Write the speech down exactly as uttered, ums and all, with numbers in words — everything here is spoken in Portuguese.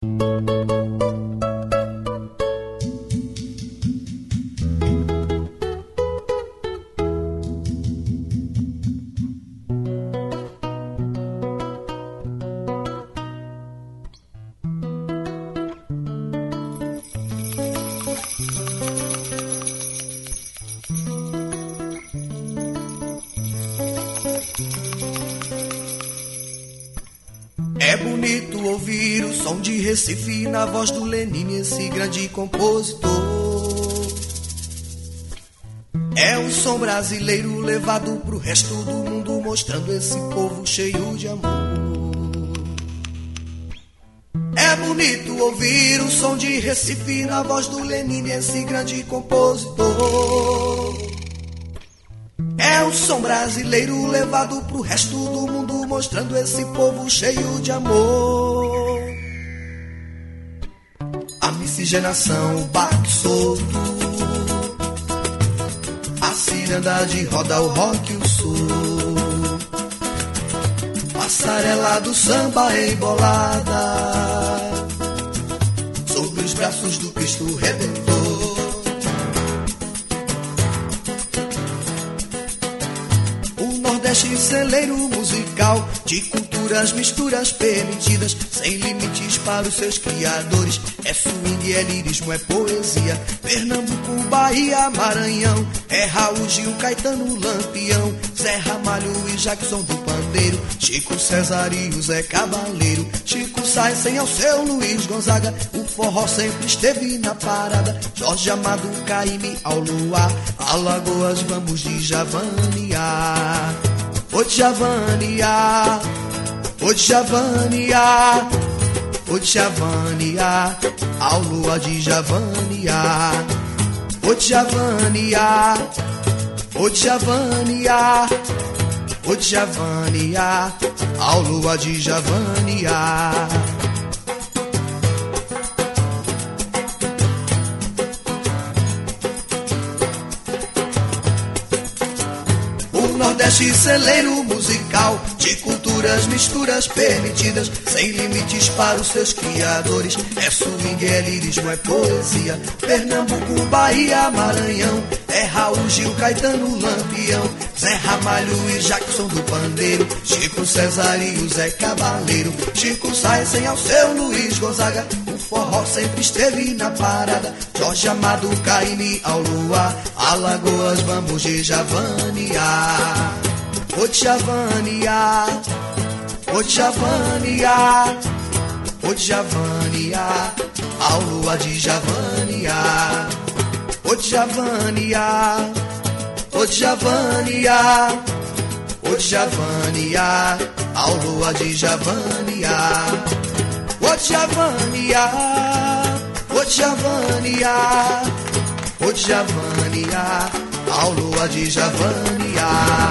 É bonito ouvir o som de Recife na voz do Lenine, esse grande compositor. É um som brasileiro levado pro resto do mundo, mostrando esse povo cheio de amor. É bonito ouvir o som de Recife na voz do Lenine, esse grande compositor. É um som brasileiro levado pro resto do mundo, mostrando esse povo cheio de amor. A miscigenação, o baque solto, a ciranda de roda, o rock e o sul, passarela do samba embolada, sobre os braços do Cristo Redentor. Nordeste, celeiro musical de culturas, misturas permitidas, sem limites para os seus criadores. É swing, é lirismo, é poesia. Pernambuco, Bahia, Maranhão, é Raul, Gil, Caetano, Lampião, Zé Ramalho e Jackson do pandeiro, Chico César e o Zé Cabaleiro, Chico Sainz, sem ao seu Luiz Gonzaga. O forró sempre esteve na parada, Jorge Amado, Caymmi ao luar, Alagoas, vamos de Javania. Ô Javania, ô Javania, ô Javania, ao lua de Javania. Ô Javania, ô Javania, ô Javania, ao lua de Javania. Nordeste, celeiro musical de culturas, misturas permitidas, sem limites para os seus criadores. É swing, é lirismo, é poesia. Pernambuco, Bahia, Maranhão, é Raul, Gil, Caetano, Lampião, Zé Ramalho e Jackson do pandeiro, Chico César e o Zé Cabaleiro, Chico Sainz, sem ao seu Luiz Gonzaga. O forró sempre esteve na parada, Jorge Amado, Caymmi ao luar, Alagoas, vamos de Javania. Ô Javania, ô Javania, ô Javania, ao lua de Javania. Ô Javania, ô Javania, ô Javania, ao lua de Javania. Ô Javania, ô Javania, ô Javania, ao lua de Javania.